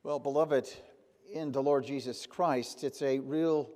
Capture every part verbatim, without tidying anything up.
Well, beloved, in the Lord Jesus Christ, it's a real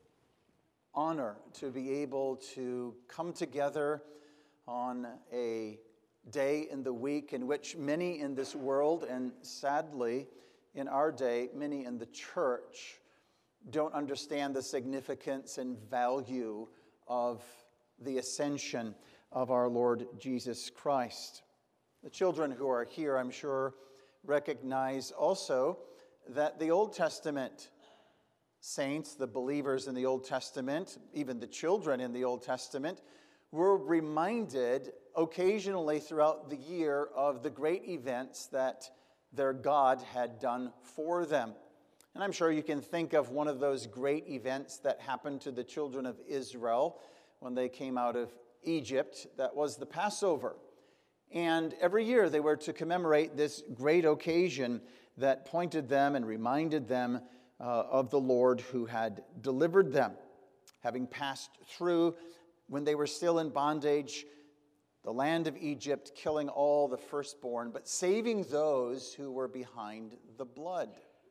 honor to be able to come together on a day in the week in which many in this world, and sadly in our day, many in the church, don't understand the significance and value of the ascension of our Lord Jesus Christ. The children who are here, I'm sure, recognize also that the Old Testament saints, the believers in the Old Testament, even the children in the Old Testament, were reminded occasionally throughout the year of the great events that their God had done for them. And I'm sure you can think of one of those great events that happened to the children of Israel when they came out of Egypt. That was the Passover. And every year they were to commemorate this great occasion that pointed them and reminded them uh, of the Lord who had delivered them, having passed through, when they were still in bondage, the land of Egypt, killing all the firstborn, but saving those who were behind the blood.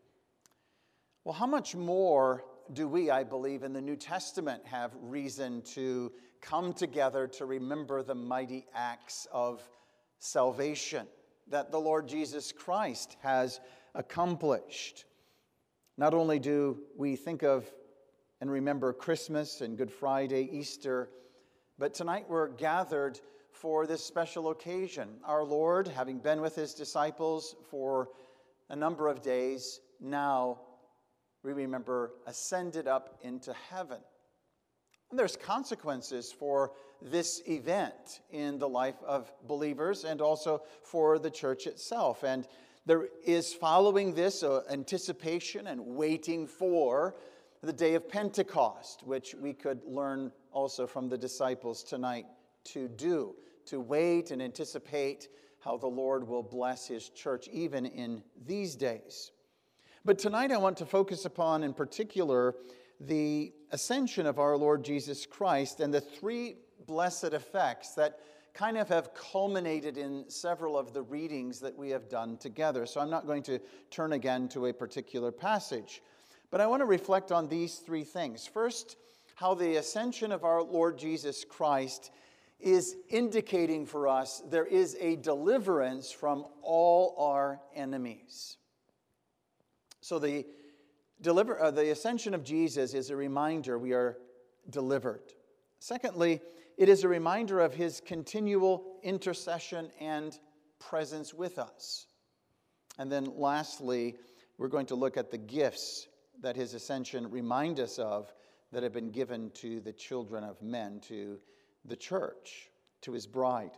Well, how much more do we, I believe, in the New Testament have reason to come together to remember the mighty acts of salvation that the Lord Jesus Christ has accomplished. Not only do we think of and remember Christmas and Good Friday, Easter, but tonight we're gathered for this special occasion. Our Lord, having been with his disciples for a number of days, now we remember ascended up into heaven. And there's consequences for this event in the life of believers and also for the church itself. And there is, following this, uh, anticipation and waiting for the day of Pentecost, which we could learn also from the disciples tonight to do, to wait and anticipate how the Lord will bless his church even in these days. But tonight I want to focus upon, in particular, the ascension of our Lord Jesus Christ and the three blessed effects that kind of have culminated in several of the readings that we have done together. So I'm not going to turn again to a particular passage, but I want to reflect on these three things. First, how the ascension of our Lord Jesus Christ is indicating for us there is a deliverance from all our enemies. So the Deliver, uh, the ascension of Jesus is a reminder we are delivered. Secondly, it is a reminder of his continual intercession and presence with us. And then lastly, we're going to look at the gifts that his ascension remind us of that have been given to the children of men, to the church, to his bride.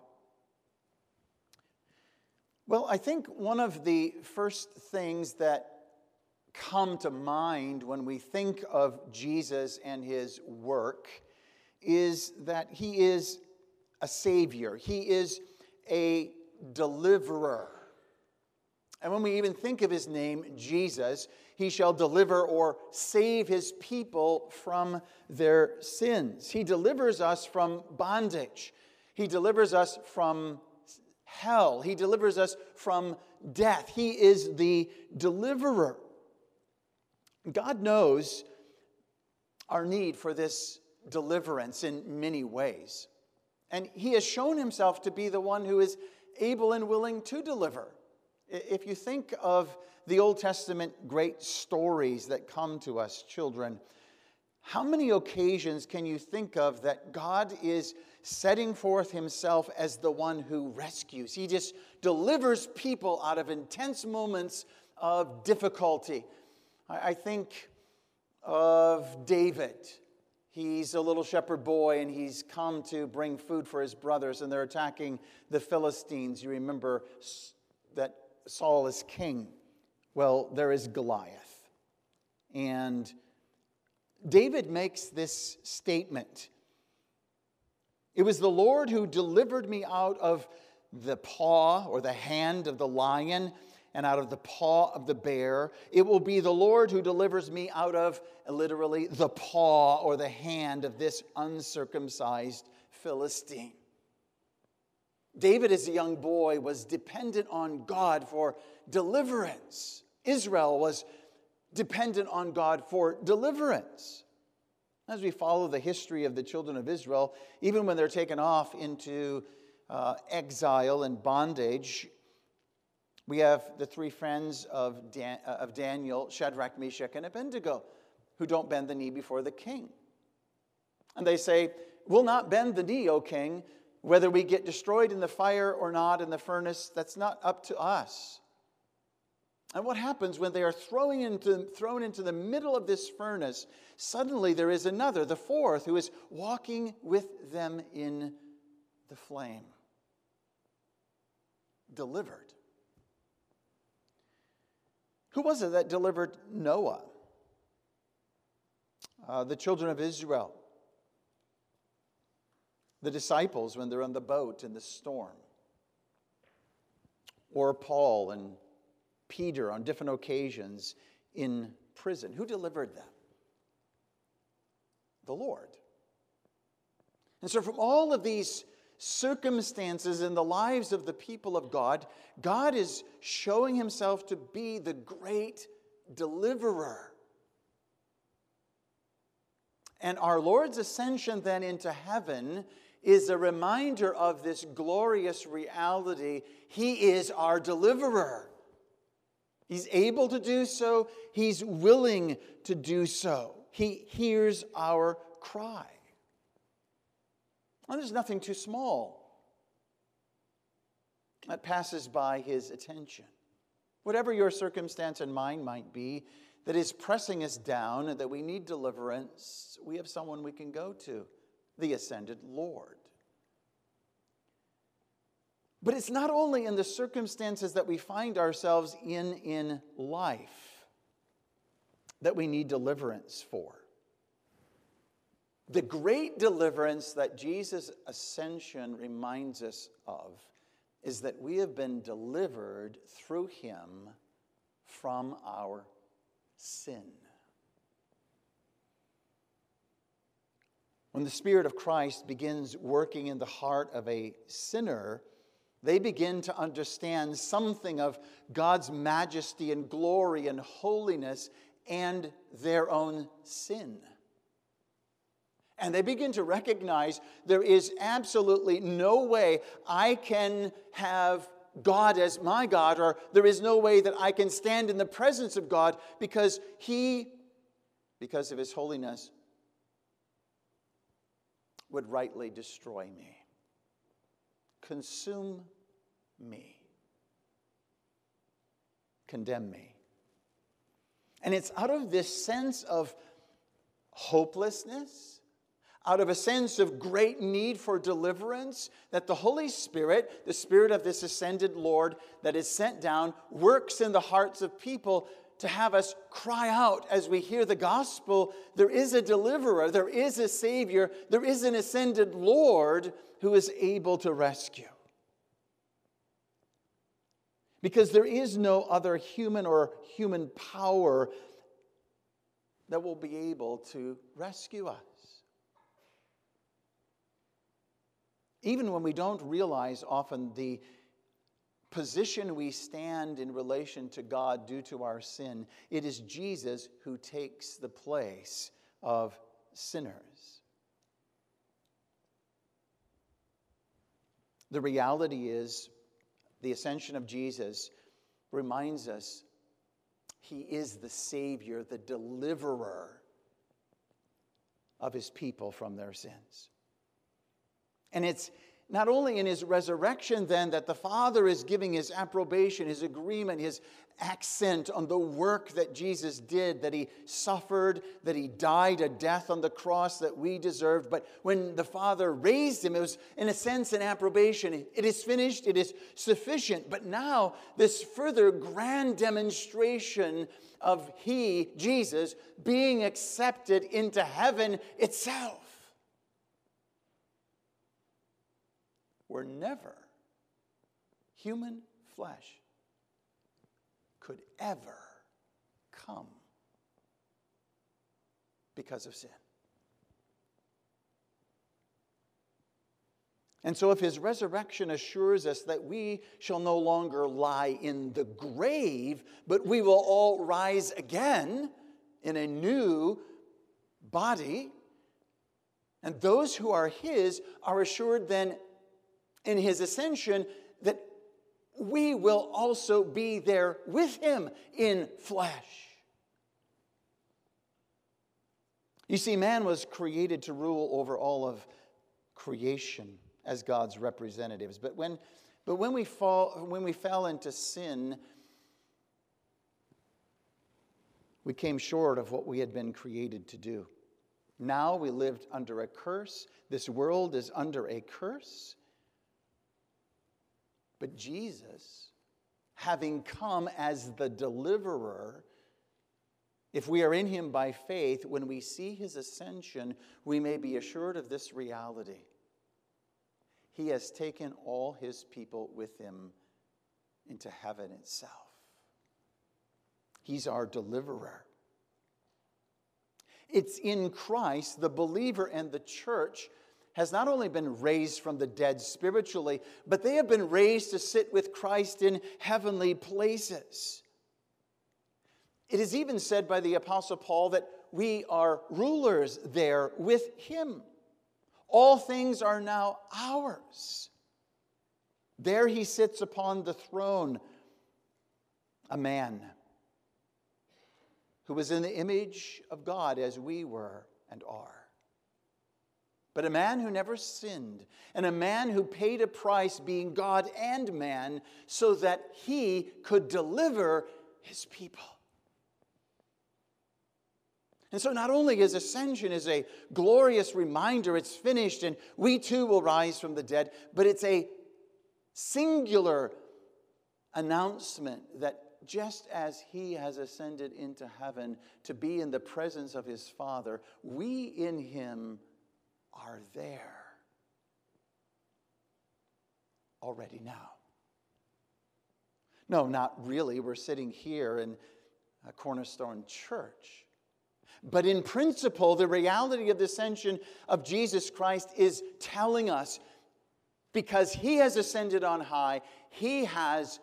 Well, I think one of the first things that come to mind when we think of Jesus and his work is that he is a savior. He is a deliverer. And when we even think of his name, Jesus, he shall deliver or save his people from their sins. He delivers us from bondage. He delivers us from hell. He delivers us from death. He is the deliverer. God knows our need for this deliverance in many ways. And he has shown himself to be the one who is able and willing to deliver. If you think of the Old Testament great stories that come to us, children, how many occasions can you think of that God is setting forth himself as the one who rescues? He just delivers people out of intense moments of difficulty. I think of David. He's a little shepherd boy, and he's come to bring food for his brothers, and they're attacking the Philistines. You remember that Saul is king. Well, there is Goliath. And David makes this statement. It was the Lord who delivered me out of the paw or the hand of the lion and out of the paw of the bear. It will be the Lord who delivers me out of, literally, the paw or the hand of this uncircumcised Philistine. David, as a young boy, was dependent on God for deliverance Israel was dependent on God for deliverance. As we follow the history of the children of Israel, even when they're taken off into uh, exile and bondage, we have the three friends of, Dan- of Daniel, Shadrach, Meshach, and Abednego, who don't bend the knee before the king. And they say, we'll not bend the knee, O king, whether we get destroyed in the fire or not in the furnace, that's not up to us. And what happens when they are throwing into, thrown into the middle of this furnace? Suddenly there is another, the fourth, who is walking with them in the flame. Delivered. Who was it that delivered Noah? Uh, the children of Israel. The disciples when they're on the boat in the storm. Or Paul and Peter on different occasions in prison. Who delivered them? The Lord. And so from all of these circumstances in the lives of the people of God, God is showing himself to be the great deliverer. And our Lord's ascension then into heaven is a reminder of this glorious reality. He is our deliverer. He's able to do so. He's willing to do so. He hears our cry. And there's nothing too small that passes by his attention. Whatever your circumstance and mine might be that is pressing us down and that we need deliverance, we have someone we can go to, the ascended Lord. But it's not only in the circumstances that we find ourselves in in life that we need deliverance for. The great deliverance that Jesus' ascension reminds us of is that we have been delivered through him from our sin. When the Spirit of Christ begins working in the heart of a sinner, they begin to understand something of God's majesty and glory and holiness and their own sin. And they begin to recognize there is absolutely no way I can have God as my God, or there is no way that I can stand in the presence of God because he, because of his holiness, would rightly destroy me. Consume me. Condemn me. And it's out of this sense of hopelessness, out of a sense of great need for deliverance, that the Holy Spirit, the Spirit of this ascended Lord that is sent down, works in the hearts of people to have us cry out as we hear the gospel, there is a deliverer, there is a Savior, there is an ascended Lord who is able to rescue. Because there is no other human or human power that will be able to rescue us. Even when we don't realize often the position we stand in relation to God due to our sin, it is Jesus who takes the place of sinners. The reality is, the ascension of Jesus reminds us he is the Savior, the deliverer of his people from their sins. And it's not only in his resurrection then that the Father is giving his approbation, his agreement, his accent on the work that Jesus did, that he suffered, that he died a death on the cross that we deserved. But when the Father raised him, it was in a sense an approbation. It is finished, it is sufficient. But now this further grand demonstration of he, Jesus, being accepted into heaven itself. Where never human flesh could ever come because of sin. And so if his resurrection assures us that we shall no longer lie in the grave, but we will all rise again in a new body, and those who are his are assured then in his ascension that we will also be there with him in flesh. You see, man was created to rule over all of creation as God's representatives. But when, but when we fall, when we fell into sin, we came short of what we had been created to do. Now we lived under a curse. This world is under a curse. But Jesus, having come as the deliverer, if we are in him by faith, when we see his ascension, we may be assured of this reality. He has taken all his people with him into heaven itself. He's our deliverer. It's in Christ, the believer and the church has not only been raised from the dead spiritually, but they have been raised to sit with Christ in heavenly places. It is even said by the Apostle Paul that we are rulers there with him. All things are now ours. There he sits upon the throne, a man who was in the image of God as we were and are. But a man who never sinned, and a man who paid a price being God and man so that he could deliver his people. And so not only his ascension is a glorious reminder, it's finished and we too will rise from the dead, but it's a singular announcement that just as he has ascended into heaven to be in the presence of his Father, we in him are there already now. No, not really. We're sitting here in a Cornerstone Church. But in principle, the reality of the ascension of Jesus Christ is telling us, because he has ascended on high, he has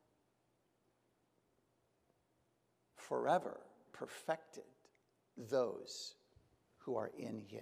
forever perfected those who are in him.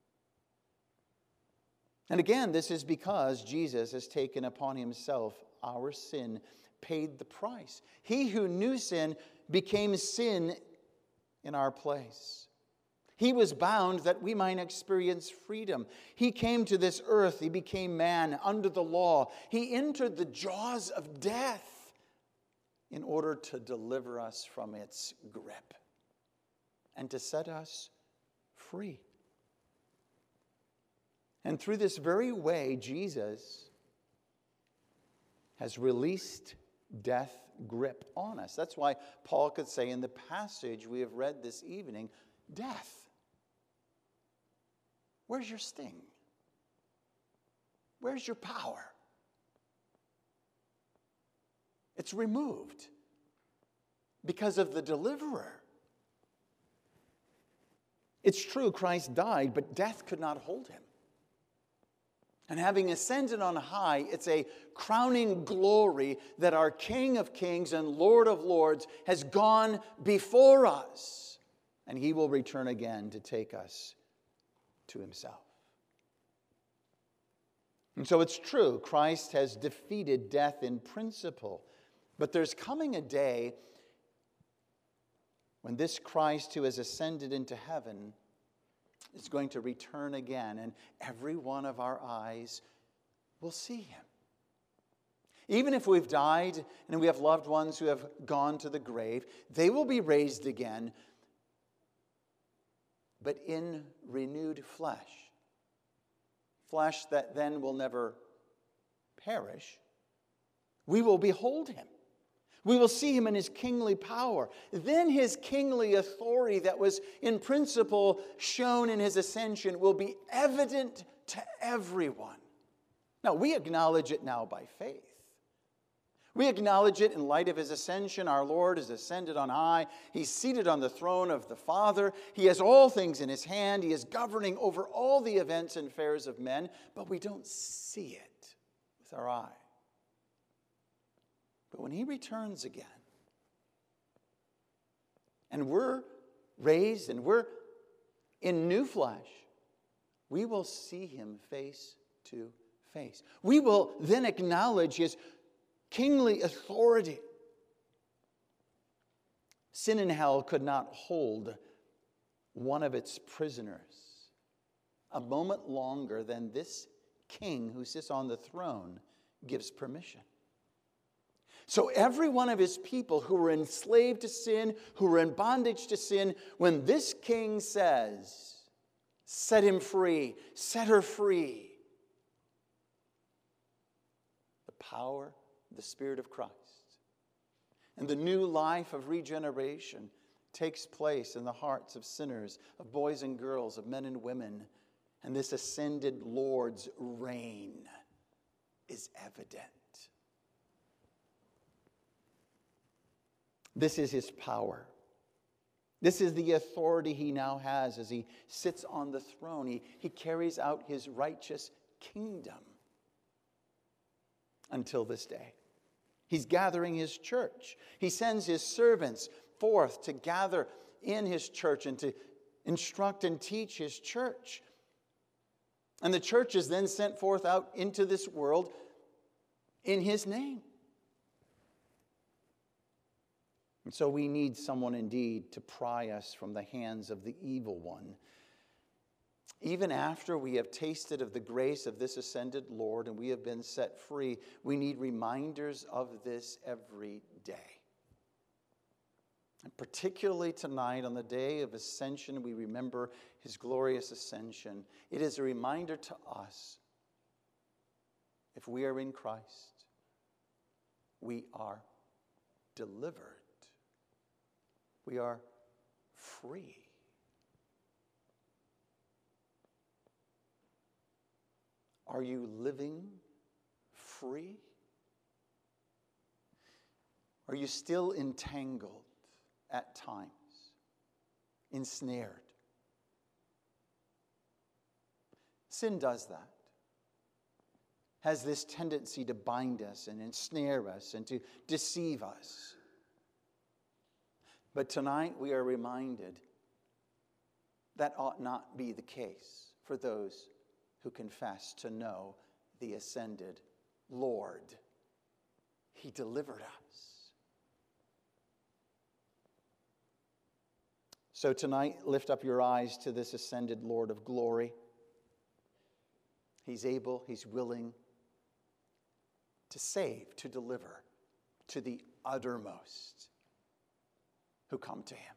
And again, this is because Jesus has taken upon himself our sin, paid the price. He who knew sin became sin in our place. He was bound that we might experience freedom. He came to this earth. He became man under the law. He entered the jaws of death in order to deliver us from its grip and to set us free. And through this very way, Jesus has released death grip on us. That's why Paul could say in the passage we have read this evening, death, where's your sting? Where's your power? It's removed because of the deliverer. It's true, Christ died, but death could not hold him. And having ascended on high, it's a crowning glory that our King of Kings and Lord of Lords has gone before us. And he will return again to take us to himself. And so it's true, Christ has defeated death in principle. But there's coming a day when this Christ who has ascended into heaven is going to return again, and every one of our eyes will see him. Even if we've died and we have loved ones who have gone to the grave, they will be raised again, but in renewed flesh. Flesh that then will never perish. We will behold him. We will see him in his kingly power. Then his kingly authority that was in principle shown in his ascension will be evident to everyone. Now, we acknowledge it now by faith. We acknowledge it in light of his ascension. Our Lord is ascended on high. He's seated on the throne of the Father. He has all things in his hand. He is governing over all the events and affairs of men, but we don't see it with our eye. But when he returns again, and we're raised and we're in new flesh, we will see him face to face. We will then acknowledge his kingly authority. Sin and hell could not hold one of its prisoners a moment longer than this king who sits on the throne gives permission. So every one of his people who were enslaved to sin, who were in bondage to sin, when this king says, set him free, set her free, the power, the Spirit of Christ, and the new life of regeneration takes place in the hearts of sinners, of boys and girls, of men and women, and this ascended Lord's reign is evident. This is his power. This is the authority he now has as he sits on the throne. He, he carries out his righteous kingdom until this day. He's gathering his church. He sends his servants forth to gather in his church and to instruct and teach his church. And the church is then sent forth out into this world in his name. And so we need someone indeed to pry us from the hands of the evil one. Even after we have tasted of the grace of this ascended Lord and we have been set free, we need reminders of this every day. And particularly tonight, on the day of ascension, we remember his glorious ascension. It is a reminder to us, if we are in Christ, we are delivered. We are free. Are you living free? Are you still entangled at times, ensnared? Sin does that. Has this tendency to bind us and ensnare us and to deceive us. But tonight we are reminded that ought not be the case for those who confess to know the ascended Lord. He delivered us. So tonight, lift up your eyes to this ascended Lord of glory. He's able, he's willing to save, to deliver to the uttermost who come to him.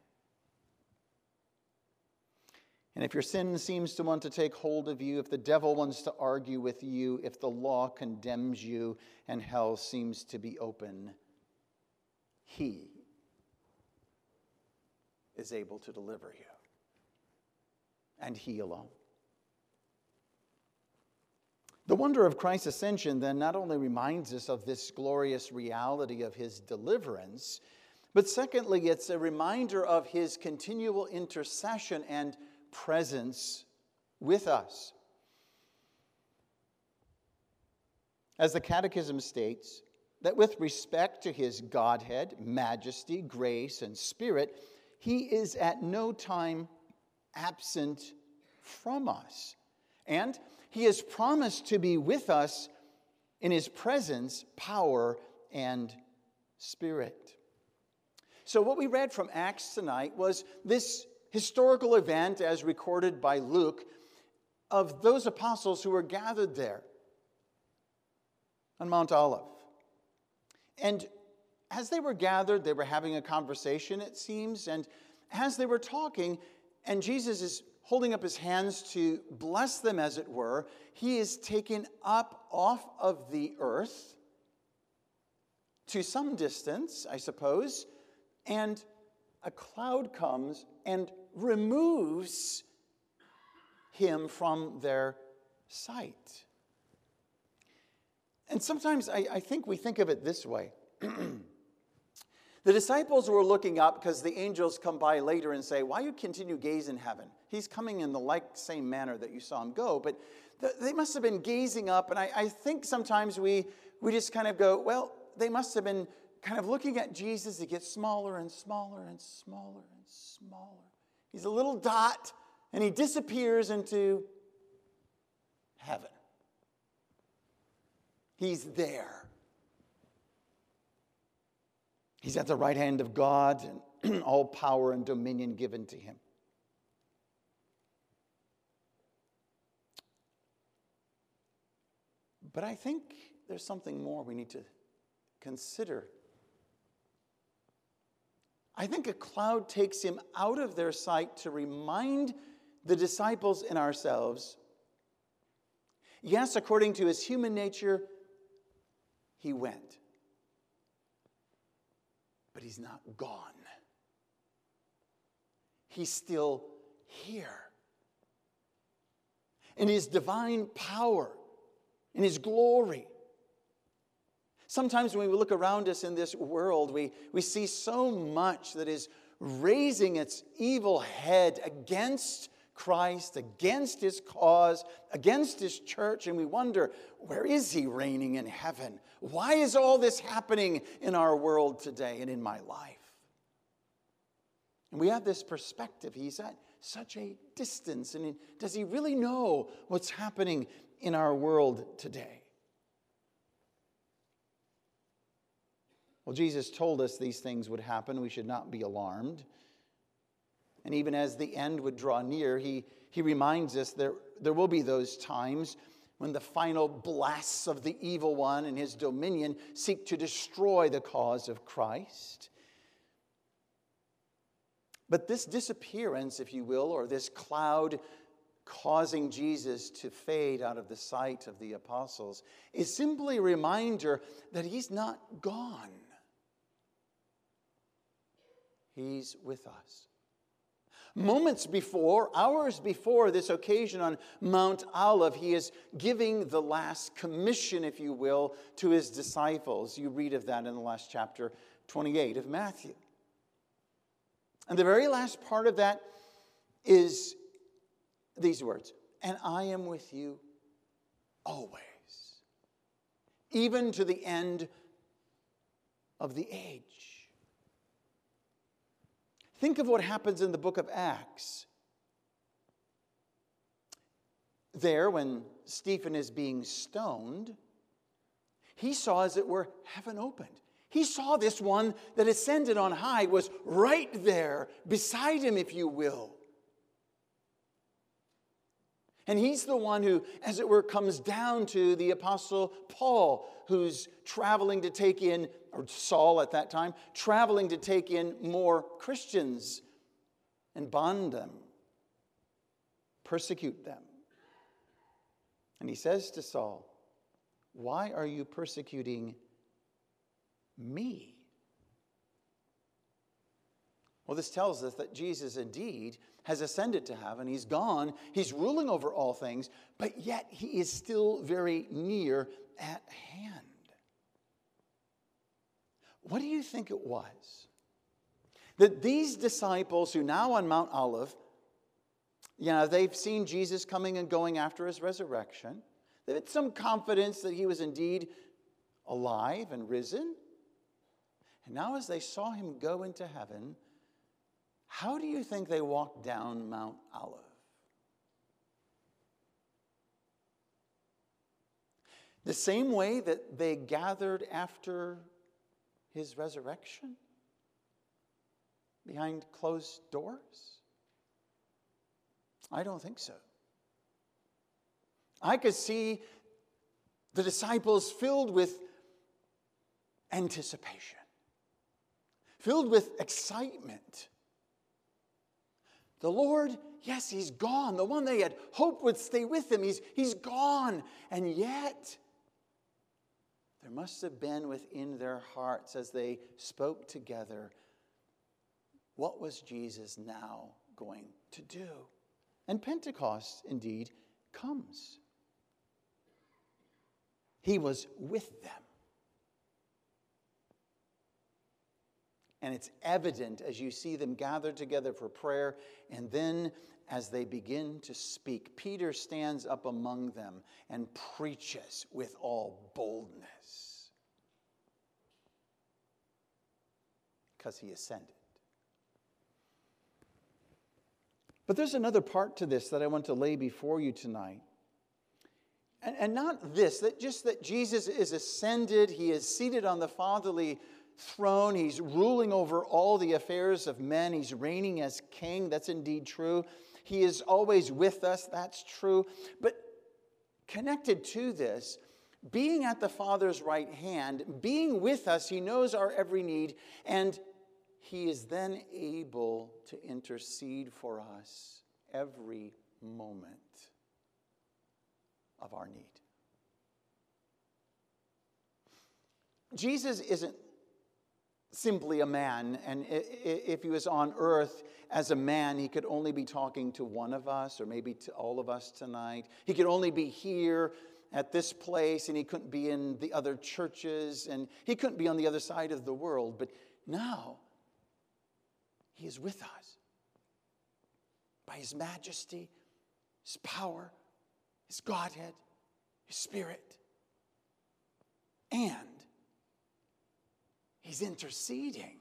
And if your sin seems to want to take hold of you, if the devil wants to argue with you, if the law condemns you and hell seems to be open, he is able to deliver you. And he alone. The wonder of Christ's ascension then not only reminds us of this glorious reality of his deliverance, but secondly, it's a reminder of his continual intercession and presence with us. As the Catechism states, that with respect to his Godhead, majesty, grace, and spirit, he is at no time absent from us. And he has promised to be with us in his presence, power, and spirit. So what we read from Acts tonight was this historical event as recorded by Luke of those apostles who were gathered there on Mount Olive. And as they were gathered, they were having a conversation, it seems, and as they were talking, and Jesus is holding up his hands to bless them, as it were, he is taken up off of the earth to some distance, I suppose, and a cloud comes and removes him from their sight. And sometimes I, I think we think of it this way. The disciples were looking up because the angels come by later and say, why you continue gaze in heaven? He's coming in the like same manner that you saw him go. But th- they must have been gazing up. And I, I think sometimes we, we just kind of go, well, they must have been kind of looking at Jesus. He gets smaller and smaller and smaller and smaller. He's a little dot and he disappears into heaven. He's there. He's at the right hand of God, and all power and dominion given to him. But I think there's something more we need to consider. I think a cloud takes him out of their sight to remind the disciples and ourselves, yes, according to his human nature, he went. But he's not gone. He's still here. In his divine power, in his glory. Sometimes when we look around us in this world, we, we see so much that is raising its evil head against Christ, against his cause, against his church, and we wonder, where is he reigning in heaven? Why is all this happening in our world today and in my life? And we have this perspective. He's at such a distance, and does he really know what's happening in our world today? Well, Jesus told us these things would happen. We should not be alarmed. And even as the end would draw near, he, he reminds us there, there will be those times when the final blasts of the evil one and his dominion seek to destroy the cause of Christ. But this disappearance, if you will, or this cloud causing Jesus to fade out of the sight of the apostles, is simply a reminder that he's not gone. He's with us. Moments before, hours before this occasion on Mount Olive, he is giving the last commission, if you will, to his disciples. You read of that in the last chapter twenty-eight of Matthew. And the very last part of that is these words, and I am with you always, even to the end of the age. Think of what happens in the book of Acts. There, when Stephen is being stoned, he saw, as it were, heaven opened. He saw this one that ascended on high was right there beside him, if you will. And he's the one who, as it were, comes down to the Apostle Paul, who's traveling to take in, or Saul at that time, traveling to take in more Christians and bond them, persecute them. And he says to Saul, why are you persecuting me? Well, this tells us that Jesus indeed has ascended to heaven. He's gone. He's ruling over all things, but yet he is still very near at hand. What do you think it was that these disciples who now on Mount Olive, you know, they've seen Jesus coming and going after his resurrection. They had some confidence that he was indeed alive and risen. And now as they saw him go into heaven, how do you think they walked down Mount Olive? The same way that they gathered after his resurrection? Behind closed doors? I don't think so. I could see the disciples filled with anticipation, filled with excitement. The Lord, yes, he's gone. The one they had hoped would stay with them, he's, he's gone. And yet, there must have been within their hearts as they spoke together, what was Jesus now going to do? And Pentecost, indeed, comes. He was with them. And it's evident as you see them gathered together for prayer, and then as they begin to speak, Peter stands up among them and preaches with all boldness because he ascended. But there's another part to this that I want to lay before you tonight. And, and not this, that just that Jesus is ascended, he is seated on the fatherly throne, he's ruling over all the affairs of men, he's reigning as king, that's indeed true. He is always with us, that's true. But connected to this, being at the Father's right hand, being with us, he knows our every need, and he is then able to intercede for us every moment of our need. Jesus isn't simply a man, and if he was on earth as a man, he could only be talking to one of us, or maybe to all of us tonight. He could only be here at this place, and he couldn't be in the other churches, and he couldn't be on the other side of the world. But now, he is with us by his majesty, his power, his Godhead, his Spirit. And he's interceding.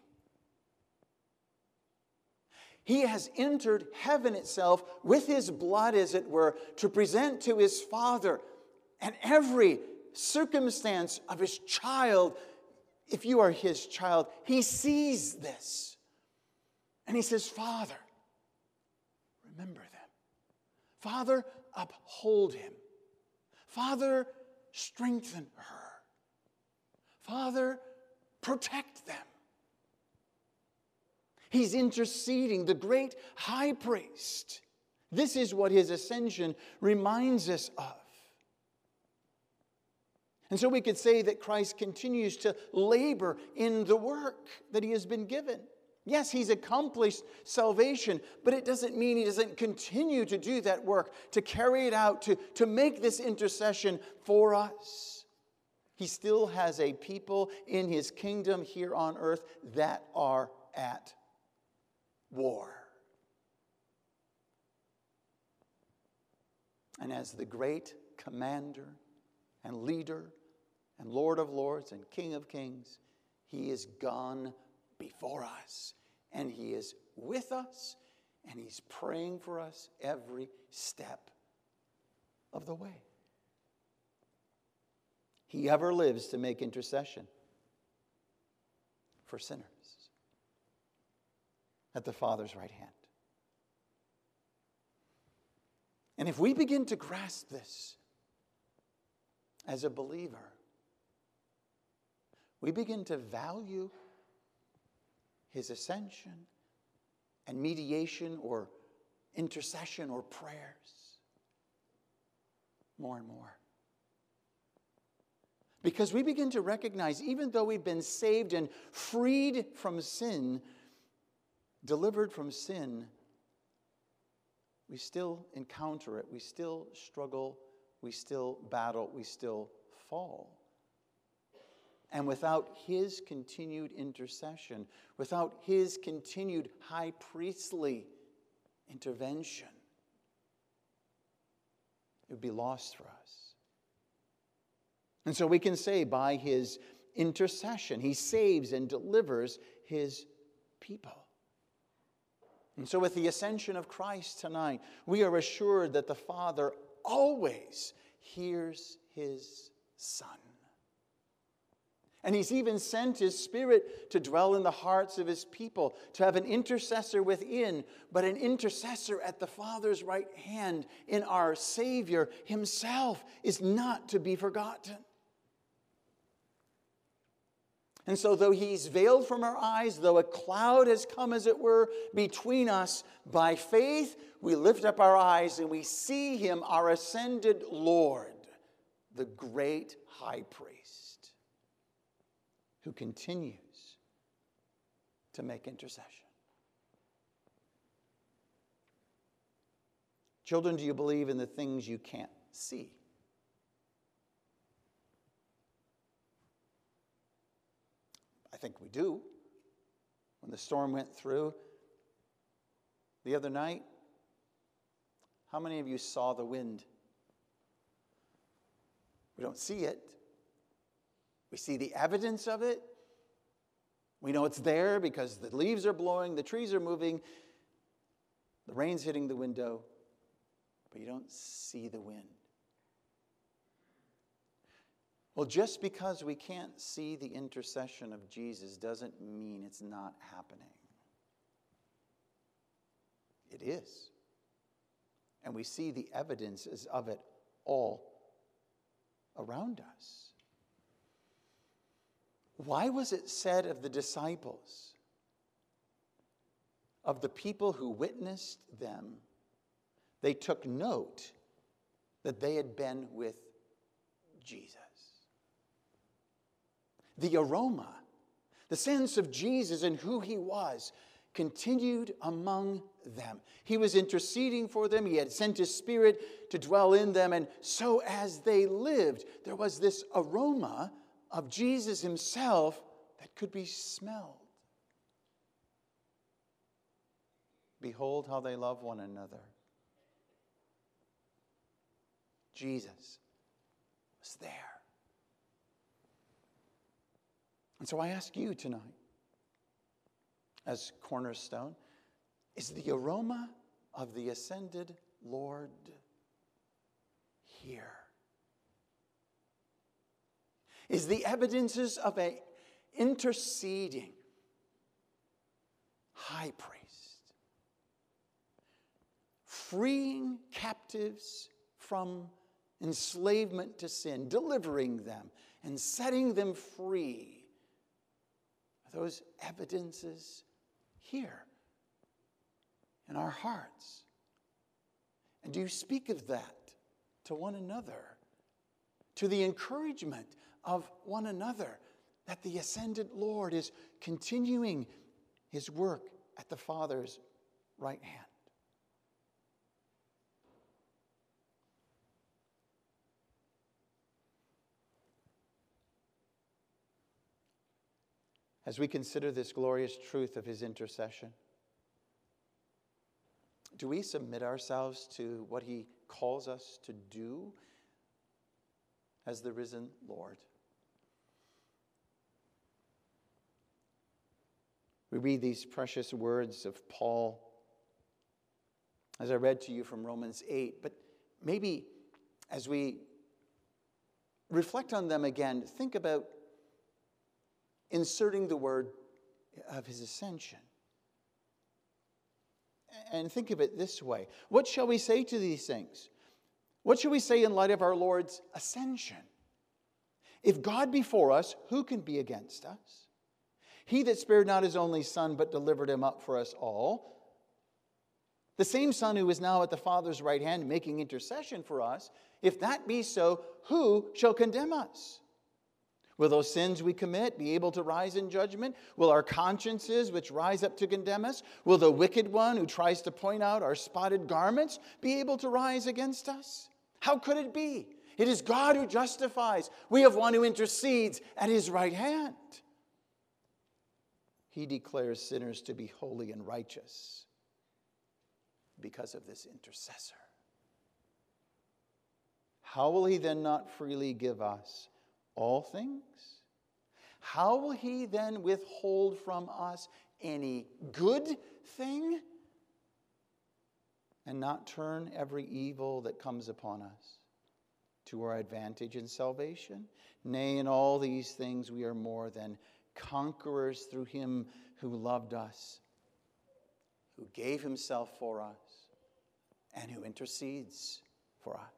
He has entered heaven itself with his blood, as it were, to present to his Father. And every circumstance of his child, if you are his child, he sees this. And he says, Father, remember them. Father, uphold him. Father, strengthen her. Father, protect them. He's interceding, the great high priest. This is what his ascension reminds us of. And so we could say that Christ continues to labor in the work that he has been given. Yes, he's accomplished salvation, but it doesn't mean he doesn't continue to do that work, to carry it out, to, to make this intercession for us. He still has a people in his kingdom here on earth that are at war. And as the great commander and leader and Lord of lords and King of kings, he is gone before us. And he is with us, and he's praying for us every step of the way. He ever lives to make intercession for sinners at the Father's right hand. And if we begin to grasp this as a believer, we begin to value his ascension and mediation or intercession or prayers more and more. Because we begin to recognize, even though we've been saved and freed from sin, delivered from sin, we still encounter it, we still struggle, we still battle, we still fall. And without his continued intercession, without his continued high priestly intervention, it would be lost for us. And so we can say by his intercession, he saves and delivers his people. And so with the ascension of Christ tonight, we are assured that the Father always hears his Son. And he's even sent his Spirit to dwell in the hearts of his people, to have an intercessor within, but an intercessor at the Father's right hand in our Savior himself is not to be forgotten. And so though he's veiled from our eyes, though a cloud has come, as it were, between us, by faith we lift up our eyes and we see him, our ascended Lord, the great high priest, who continues to make intercession. Children, do you believe in the things you can't see? I think we do. when the storm went through the other night, how many of you saw the wind? We don't see it. We see the evidence of it. We know it's there because the leaves are blowing, the trees are moving, the rain's hitting the window, but you don't see the wind. Well, just because we can't see the intercession of Jesus doesn't mean it's not happening. It is. And we see the evidences of it all around us. Why was it said of the disciples, of the people who witnessed them, they took note that they had been with Jesus? The aroma, the sense of Jesus and who he was, continued among them. He was interceding for them. He had sent his Spirit to dwell in them. And so as they lived, there was this aroma of Jesus himself that could be smelled. Behold how they love one another. Jesus was there. And so I ask you tonight, as Cornerstone, is the aroma of the ascended Lord here? Is the evidences of an interceding high priest, freeing captives from enslavement to sin, delivering them and setting them free? Are those evidences here in our hearts? And do you speak of that to one another, to the encouragement of one another, that the ascended Lord is continuing his work at the Father's right hand? As we consider this glorious truth of his intercession, do we submit ourselves to what he calls us to do as the risen Lord? We read these precious words of Paul, as I read to you from Romans eight, but maybe as we reflect on them again, think about inserting the word of his ascension. And think of it this way. What shall we say to these things? What shall we say in light of our Lord's ascension? If God be for us, who can be against us? He that spared not his only Son, but delivered him up for us all. The same Son who is now at the Father's right hand making intercession for us. If that be so, who shall condemn us? Will those sins we commit be able to rise in judgment? Will our consciences, which rise up to condemn us, will the wicked one who tries to point out our spotted garments be able to rise against us? How could it be? It is God who justifies. We have one who intercedes at his right hand. He declares sinners to be holy and righteous because of this intercessor. How will he then not freely give us all things? How will he then withhold from us any good thing and not turn every evil that comes upon us to our advantage and salvation? Nay, in all these things we are more than conquerors through him who loved us, who gave himself for us, and who intercedes for us.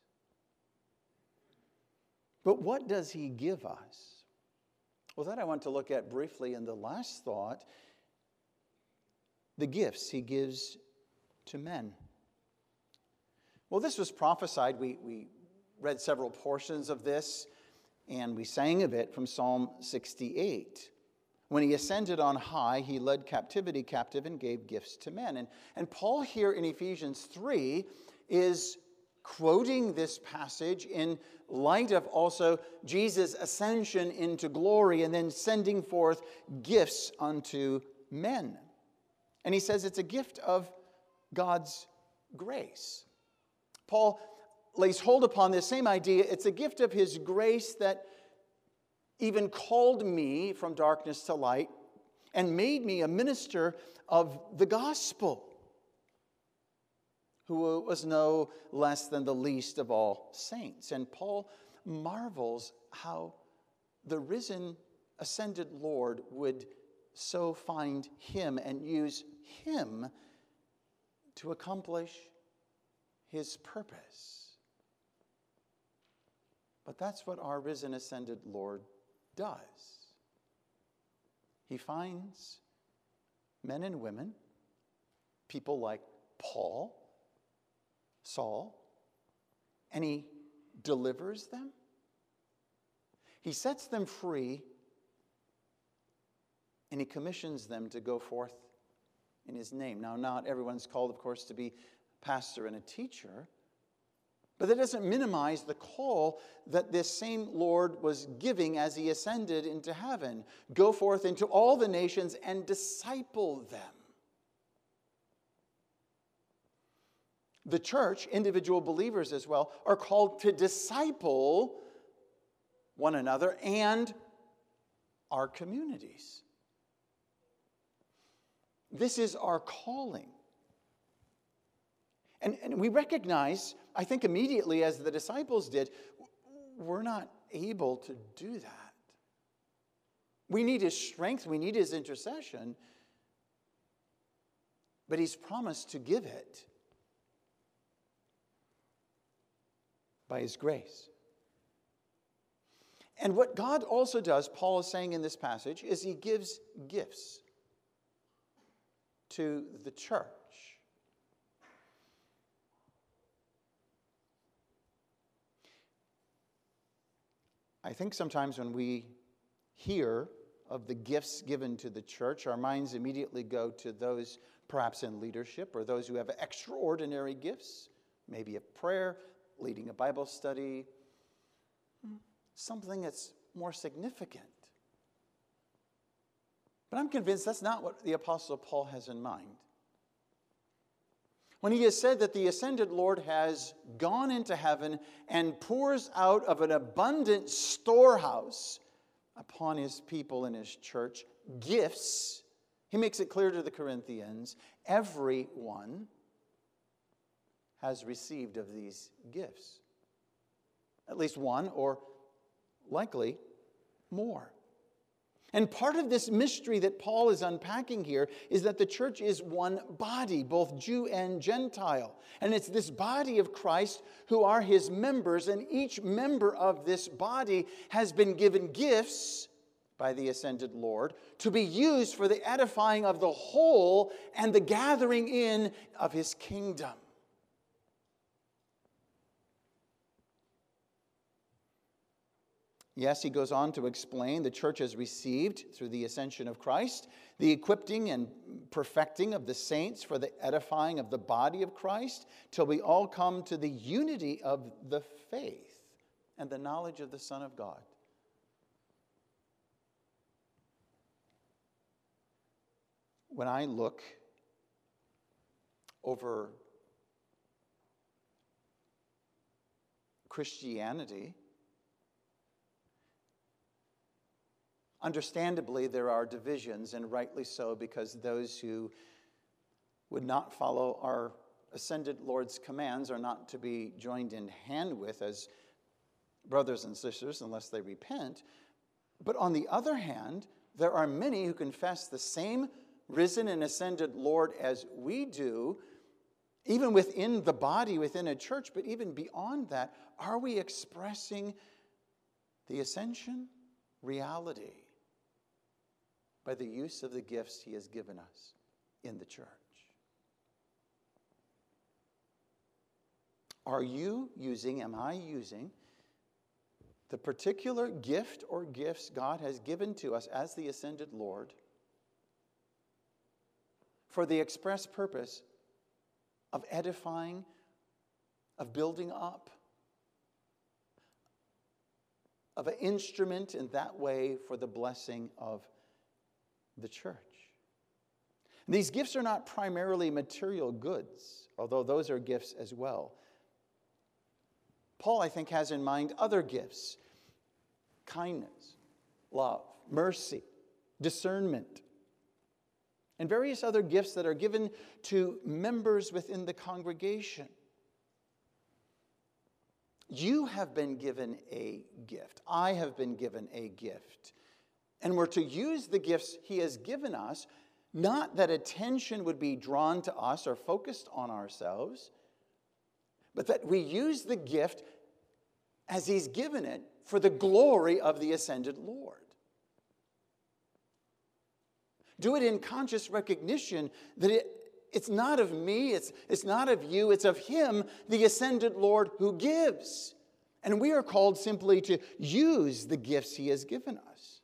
But what does he give us? Well, that I want to look at briefly in the last thought. The gifts he gives to men. Well, this was prophesied. We, we read several portions of this, and we sang of it from Psalm sixty-eight. When he ascended on high, he led captivity captive and gave gifts to men. And, and Paul here in Ephesians three is quoting this passage in light of also Jesus' ascension into glory and then sending forth gifts unto men. And he says it's a gift of God's grace. Paul lays hold upon this same idea. It's a gift of his grace that even called me from darkness to light and made me a minister of the gospel, who was no less than the least of all saints. And Paul marvels how the risen, ascended Lord would so find him and use him to accomplish his purpose. But that's what our risen, ascended Lord does. He finds men and women, people like Paul, Saul, and he delivers them. He sets them free, and he commissions them to go forth in his name. Now, not everyone's called, of course, to be a pastor and a teacher, but that doesn't minimize the call that this same Lord was giving as he ascended into heaven. Go forth into all the nations and disciple them. The church, individual believers as well, are called to disciple one another and our communities. This is our calling. And, and we recognize, I think immediately as the disciples did, we're not able to do that. We need his strength, we need his intercession, but he's promised to give it by his grace. And what God also does, Paul is saying in this passage, is he gives gifts to the church. I think sometimes when we hear of the gifts given to the church, our minds immediately go to those perhaps in leadership or those who have extraordinary gifts, maybe of prayer, leading a Bible study, something that's more significant. But I'm convinced that's not what the Apostle Paul has in mind. When he has said that the ascended Lord has gone into heaven and pours out of an abundant storehouse upon his people in his church gifts, he makes it clear to the Corinthians, everyone has received of these gifts. At least one, or likely more. And part of this mystery that Paul is unpacking here is that the church is one body, both Jew and Gentile. And it's this body of Christ who are his members, and each member of this body has been given gifts by the ascended Lord to be used for the edifying of the whole and the gathering in of his kingdom. Yes, he goes on to explain the church has received, through the ascension of Christ, the equipping and perfecting of the saints for the edifying of the body of Christ, till we all come to the unity of the faith and the knowledge of the Son of God. When I look over Christianity, understandably, there are divisions, and rightly so, because those who would not follow our ascended Lord's commands are not to be joined in hand with as brothers and sisters unless they repent. But on the other hand, there are many who confess the same risen and ascended Lord as we do, even within the body, within a church, but even beyond that. Are we expressing the ascension reality by the use of the gifts he has given us in the church? Are you using, am I using, the particular gift or gifts God has given to us as the ascended Lord for the express purpose of edifying, of building up, of an instrument in that way for the blessing of the church? These gifts are not primarily material goods, although those are gifts as well. Paul, I think, has in mind other gifts: kindness, love, mercy, discernment, and various other gifts that are given to members within the congregation. You have been given a gift. I have been given a gift. And we're to use the gifts he has given us, not that attention would be drawn to us or focused on ourselves, but that we use the gift as he's given it for the glory of the ascended Lord. Do it in conscious recognition that it, it's not of me, it's, it's not of you, it's of him, the ascended Lord, who gives. And we are called simply to use the gifts he has given us.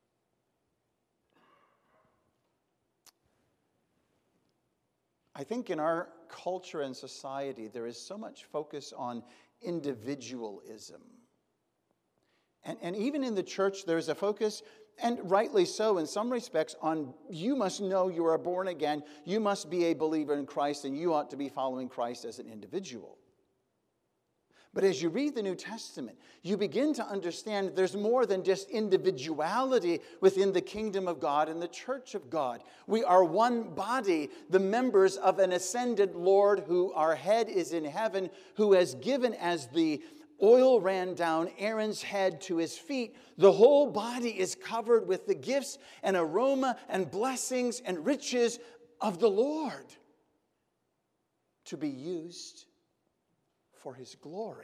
I think in our culture and society, there is so much focus on individualism. And, and even in the church, there's a focus, and rightly so in some respects, on you must know you are born again, you must be a believer in Christ, and you ought to be following Christ as an individual. But as you read the New Testament, you begin to understand there's more than just individuality within the kingdom of God and the church of God. We are one body, the members of an ascended Lord, who our head is in heaven, who has given, as the oil ran down Aaron's head to his feet, the whole body is covered with the gifts and aroma and blessings and riches of the Lord to be used for his glory.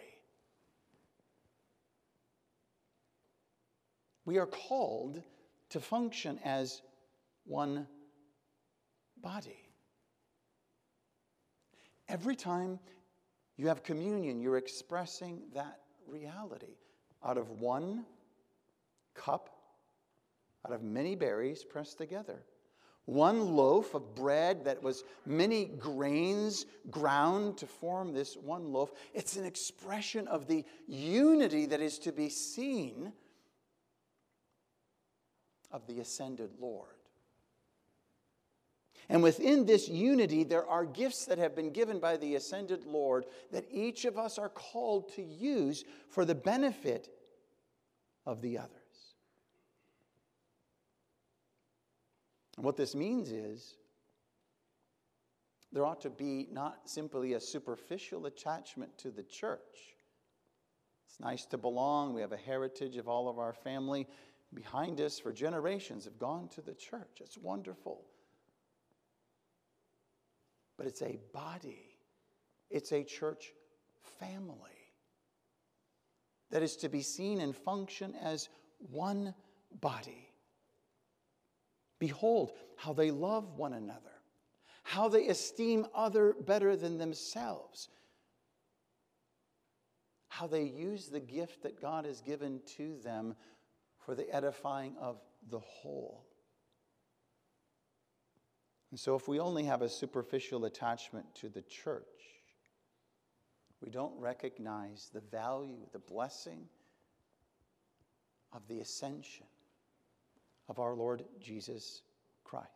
We are called to function as one body. Every time you have communion, you're expressing that reality. Out of one cup, out of many berries pressed together. One loaf of bread that was many grains ground to form this one loaf. It's an expression of the unity that is to be seen of the ascended Lord. And within this unity, there are gifts that have been given by the ascended Lord that each of us are called to use for the benefit of the others. And what this means is there ought to be not simply a superficial attachment to the church. It's nice to belong. We have a heritage of all of our family behind us for generations have gone to the church. It's wonderful. But it's a body. It's a church family that is to be seen and function as one body. Behold how they love one another, how they esteem other better than themselves, how they use the gift that God has given to them for the edifying of the whole. And so if we only have a superficial attachment to the church, we don't recognize the value, the blessing of the ascension of our Lord Jesus Christ.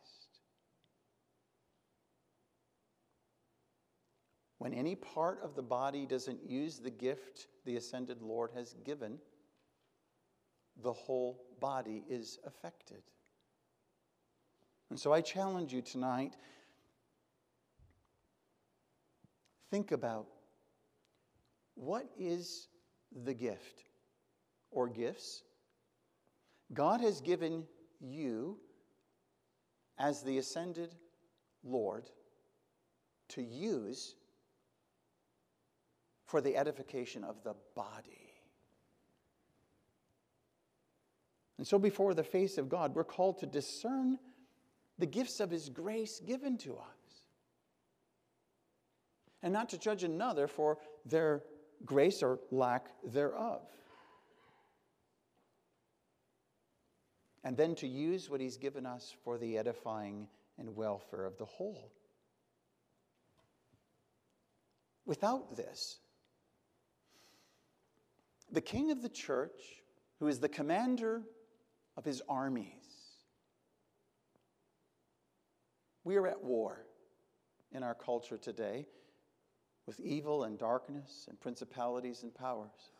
When any part of the body doesn't use the gift the ascended Lord has given, the whole body is affected. And so I challenge you tonight, think about what is the gift or gifts God has given you as the ascended Lord to use for the edification of the body. And so before the face of God, we're called to discern the gifts of his grace given to us. And not to judge another for their grace or lack thereof. And then to use what he's given us for the edifying and welfare of the whole. Without this, the king of the church, who is the commander of his armies, We are at war in our culture today with evil and darkness and principalities and powers.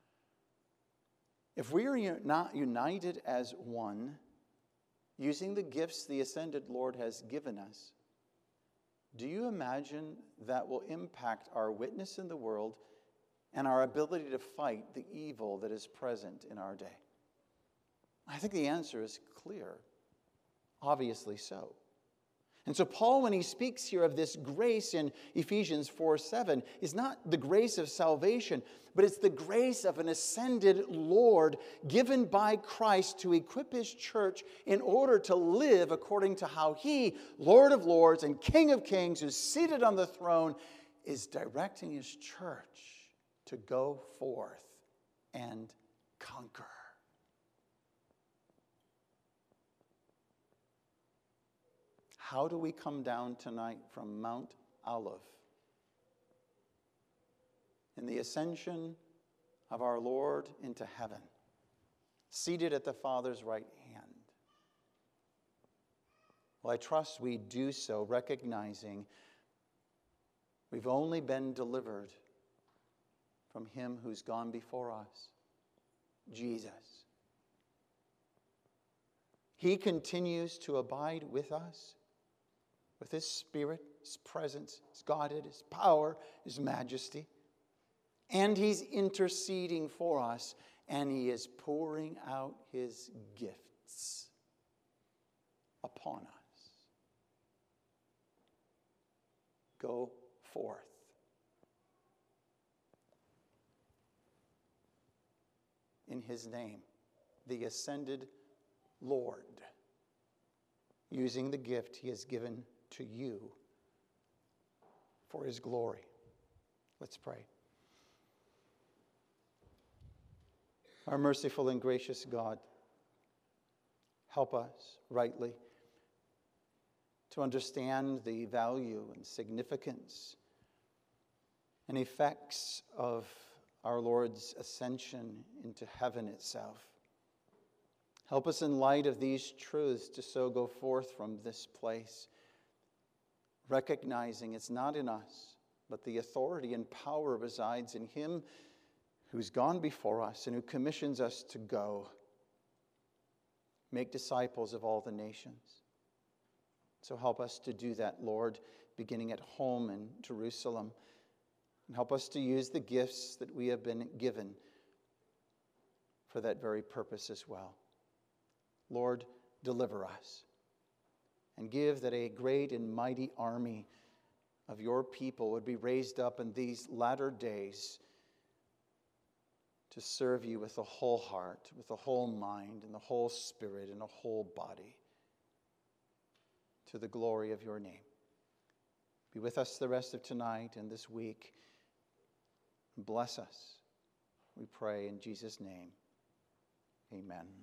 If we are not united as one, using the gifts the ascended Lord has given us, do you imagine that will impact our witness in the world and our ability to fight the evil that is present in our day? I think the answer is clear. Obviously so. And so Paul, when he speaks here of this grace in Ephesians four seven, is not the grace of salvation, but it's the grace of an ascended Lord given by Christ to equip his church in order to live according to how he, Lord of lords and King of kings, who's seated on the throne, is directing his church to go forth and conquer. How do we come down tonight from Mount Olive in the ascension of our Lord into heaven, seated at the Father's right hand? Well, I trust we do so recognizing we've only been delivered from him who's gone before us, Jesus. He continues to abide with us with his Spirit, his presence, his Godhead, his power, his majesty. And he's interceding for us, and he is pouring out his gifts upon us. Go forth. In his name, the ascended Lord, using the gift he has given to you for his glory. Let's pray. Our merciful and gracious God, help us rightly to understand the value and significance and effects of our Lord's ascension into heaven itself. Help us in light of these truths to so go forth from this place, recognizing it's not in us, but the authority and power resides in him who's gone before us and who commissions us to go make disciples of all the nations. So help us to do that, Lord, beginning at home in Jerusalem. And help us to use the gifts that we have been given for that very purpose as well. Lord, deliver us. And give that a great and mighty army of your people would be raised up in these latter days to serve you with the whole heart, with the whole mind, and the whole spirit, and the whole body, to the glory of your name. Be with us the rest of tonight and this week. Bless us, we pray in Jesus' name. Amen.